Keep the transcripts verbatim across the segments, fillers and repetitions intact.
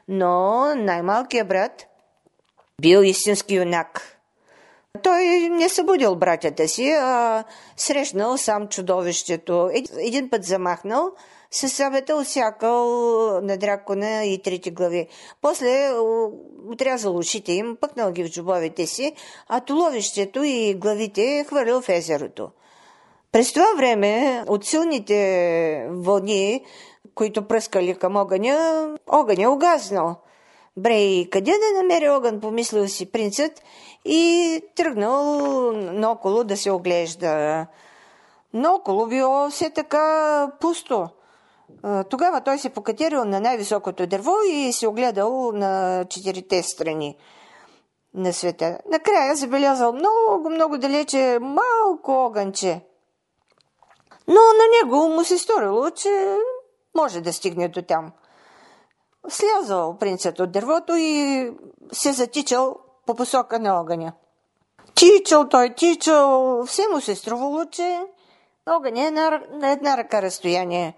Но най-малкият брат бил истински юнак. Той не събудил братята си, а срещнал сам чудовището. Един път замахнал, със сабета усякал на дракона и трите глави. После отрязал ушите им, пъкнал ги в джобовете си, а туловището и главите хвърлил в езерото. През това време от силните вълни, които пръскали към огъня, огъня угаснал. Бре, и къде да намери огън, помислил си принцът и тръгнал наоколо да се оглежда. Наоколо било все така пусто. Тогава той се покатерил на най-високото дърво и се огледал на четирите страни на света. Накрая забелязал много, много далече малко огънче. Но на него му се сторило, че може да стигне до там. Слязал принцът от дървото и се затичал по посока на огъня. Тичал той, тичал, все му се струвало, че огъня е на, на една ръка разстояние.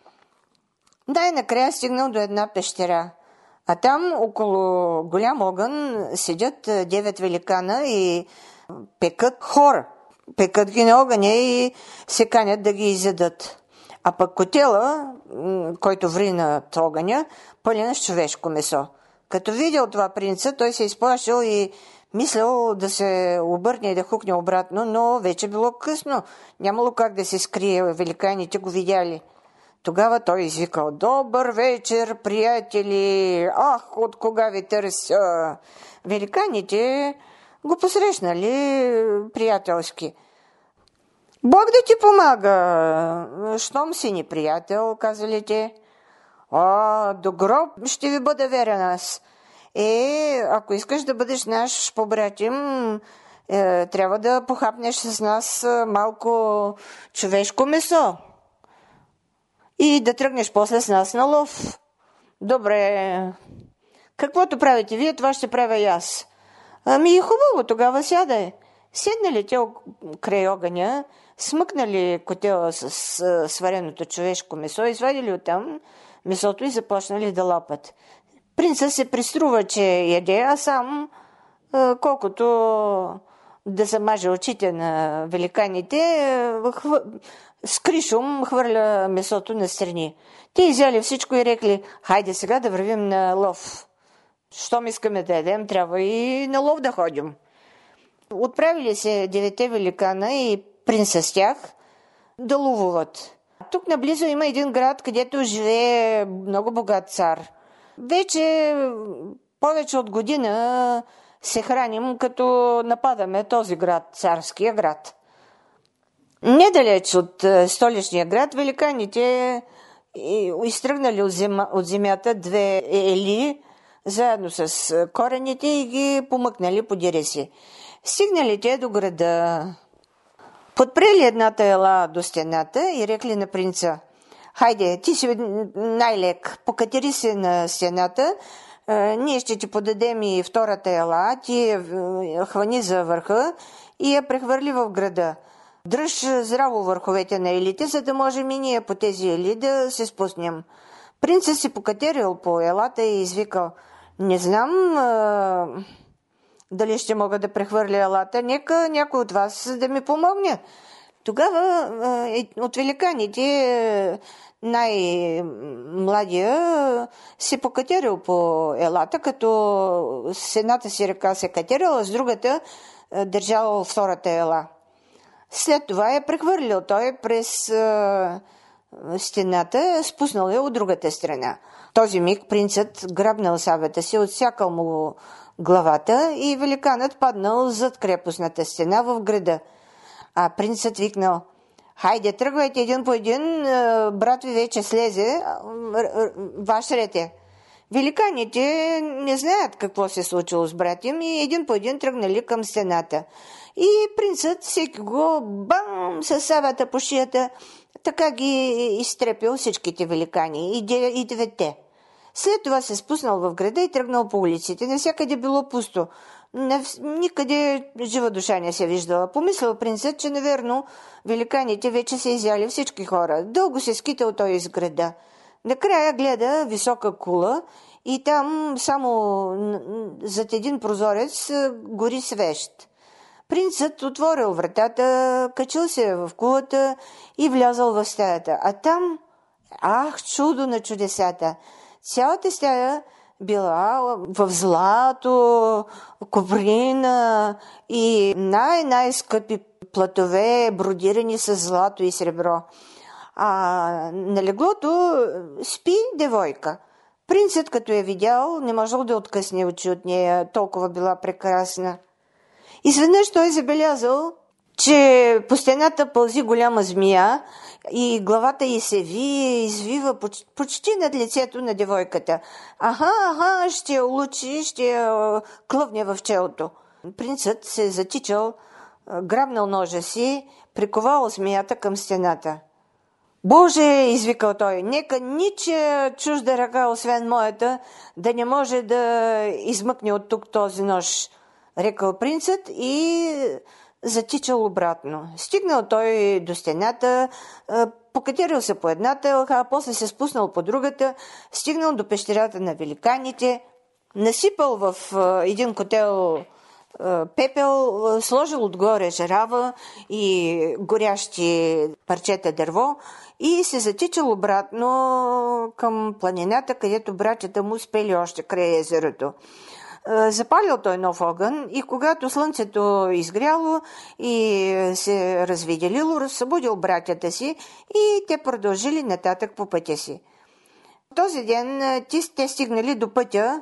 Най-накрая стигнал до една пещера, а там около голям огън седят девет великана и пекат хора. Пекат ги на огъня и се канят да ги изядат. А пък котела, който ври над огъня, пълен с човешко месо. Като видел това принца, той се изплашил и мислял да се обърне и да хукне обратно, но вече било късно. Нямало как да се скрие, великаните го видяли. Тогава той извикал: „Добър вечер, приятели! Ах, от кога ви търся!“ Великаните го посрещнали приятелски. „Бог да ти помага! Щом си ни приятел“, казали те. „А, до гроб ще ви бъда верен аз. Е, ако искаш да бъдеш наш побратим, е, трябва да похапнеш с нас малко човешко месо и да тръгнеш после с нас на лов. Добре, каквото правите вие, това ще правя и аз. Ами хубаво, тогава сядай.“ Седнали те край огъня, смъкнали котела с свареното човешко месо, извадили оттам месото и започнали да лапат. Принцът се приструва, че яде, а сам, колкото да замаже очите на великаните, с кришум хвърля месото настрани. Те изяли всичко и рекли: „Хайде сега да вървим на лов. Щом искаме да ядем, трябва и на лов да ходим.“ Отправили се девете великана и принца с тях да ловуват. Тук наблизо има един град, където живее много богат цар. Вече повече от година се храним, като нападаме този град, царския град. Недалеч от столичния град, великаните изтръгнали от, зема, от земята две ели, заедно с корените, и ги помъкнали по диреси. Стигнали те до града. Подпрели едната ела до стената и рекли на принца: „Хайде, ти си най-лек, покатери се на стената, ние ще ти подадем и втората ела, ти я хвани за върха и я прехвърли в града. Дръж здраво върховете на елите, за да можем и ние по тези ели да се спуснем.“ Принцът си покатерил по елата и извикал: „Не знам а, дали ще мога да прехвърля елата, нека някой от вас да ми помогне.“ Тогава а, от великаните най-младия се покатерил по елата, като с едната си ръка се катерил, а с другата а, държал втората ела. След това е прехвърлил той през а, стената, спуснал я от другата страна. Този миг принцът грабнал сабята си, отсякал му главата и великанът паднал зад крепостната стена в града. А принцът викнал: „Хайде, тръгвайте един по един, брат ви вече слезе, ваш ред е.“ Великаните не знаят какво се случило с брат им и един по един тръгнали към стената. И принцът всеки го бам със сабата по шията, така ги изтрепил всичките великани и деветте. След това се спуснал в града и тръгнал по улиците. Навсякъде било пусто. Никъде жива душа не се виждала. Помислил принцът, че наверно великаните вече се изяли всички хора. Дълго се скитал той из града. Накрая гледа висока кула и там само зад един прозорец гори свещ. Принцът отворил вратата, качил се в кулата и влязал в стаята. А там, ах, чудо на чудесата! Цялата стая била в злато, коврина и най-най-скъпи платове, бродирани с злато и сребро. А на леглото спи девойка. Принцът, като я видял, не можел да откъсне очи от нея, толкова била прекрасна. Изведнъж той забелязал, че по стената пълзи голяма змия и главата й се вие, извива почти, почти над лицето на девойката. Аха, аха, ще я улучи, ще я клъвне в челото. Принцът се затичал, грабнал ножа си, приковал змията към стената. Боже, извикал той, нека ничия чужда ръка, освен моята, да не може да измъкне от тук този нож, рекал принцът и затичал обратно. Стигнал той до стената, покатерил се по едната елха, а после се спуснал по другата, стигнал до пещерата на великаните, насипал в един котел пепел, сложил отгоре жарава и горящи парчета дърво и се затичал обратно към планината, където братята му спели още край езерото. Запалил той нов огън и когато слънцето изгряло и се развиделило, разсъбудил братята си и те продължили нататък по пътя си. Този ден те стигнали до пътя,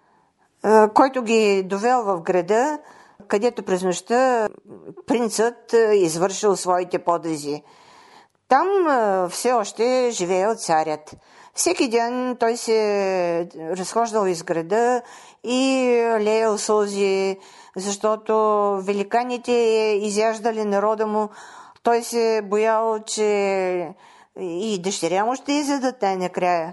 който ги довел в града, където през нощта принцът извършил своите подвизи. Там все още живеел царят. Всеки ден той се разхождал из града и леял сълзи, защото великаните изяждали народа му. Той се боял, че и дъщеря му ще изядат най-накрая.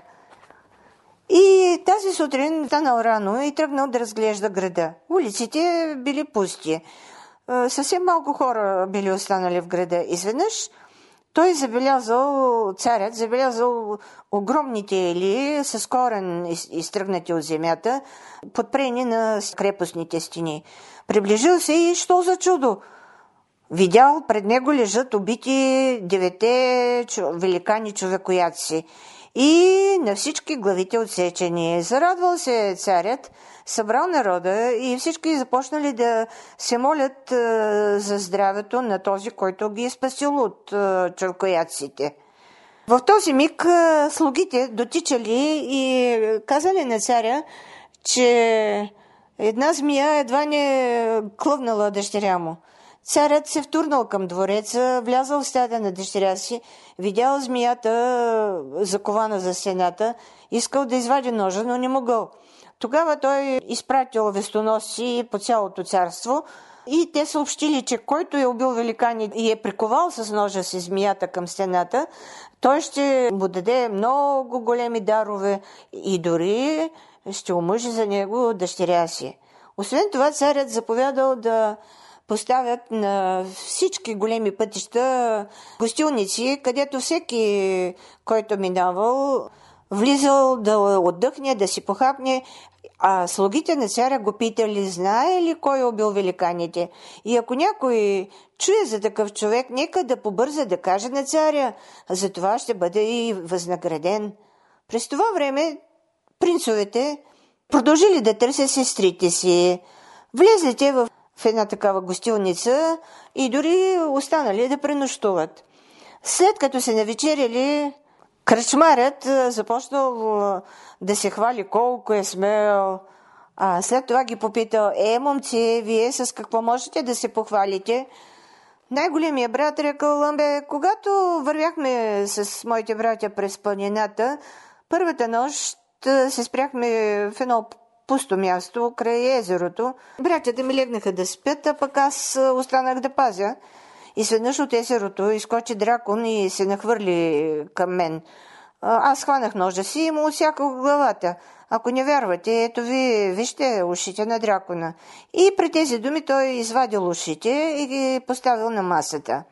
И тази сутрин станал рано и тръгнал да разглежда града. Улиците били пусти. Съвсем малко хора били останали в града. Изведнъж той забелязал, царят забелязал огромните ели с корен изтръгнати от земята, подпрени на крепостните стени. Приближил се и що за чудо? Видял пред него лежат убити девете великани човекоядци и на всички главите отсечени. Зарадвал се царят, събрал народа и всички започнали да се молят а, за здравето на този, който ги е спасил от а, човекоядците. В този миг а, слугите дотичали и казали на царя, че една змия едва не клъвнала дъщеря му. Царят се втурнал към двореца, влязал в стаята на дъщеря си, видял змията закована за стената, искал да извади ножа, но не могъл. Тогава той изпратил вестоноси по цялото царство и те съобщили, че който е убил великани и е приковал с ножа си змията към стената, той ще му даде много големи дарове и дори ще омъжи за него дъщеря си. Освен това, царят заповядал да поставят на всички големи пътища гостилници, където всеки, който минавал, влизал да отдъхне, да си похапне, а слугите на царя го питали, знае ли кой е убил великаните. И ако някой чуе за такъв човек, нека да побърза да каже на царя, за това ще бъде и възнаграден. През това време принцовете продължили да търсят сестрите си. Влезли те в в една такава гостилница и дори останали да пренощуват. След като се навечерили, кръчмарят започнал да се хвали колко е смел, а след това ги попитал: е, момци, вие с какво можете да се похвалите? Най-големият брат рекал: бе, когато вървяхме с моите братя през планината, първата нощ се спряхме в едно пусто място край езерото. Братята ми легнаха да спят, а пък аз останах да пазя. И сведнъж от езерото изкочи дракон и се нахвърли към мен. Аз хванах ножа си и му отсяках главата. Ако не вярвате, ето ви, вижте ушите на дракона. И при тези думи той извадил ушите и ги поставил на масата.